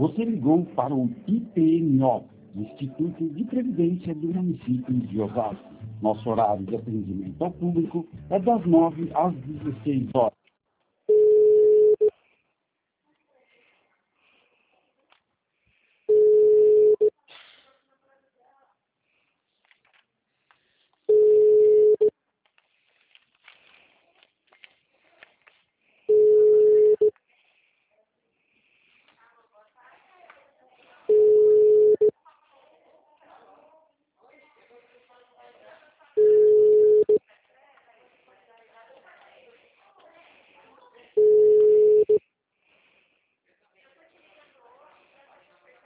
Você ligou para o IPMO, Instituto de Previdência do município de Osasco. Nosso horário de atendimento ao público é das 9 às 16 horas.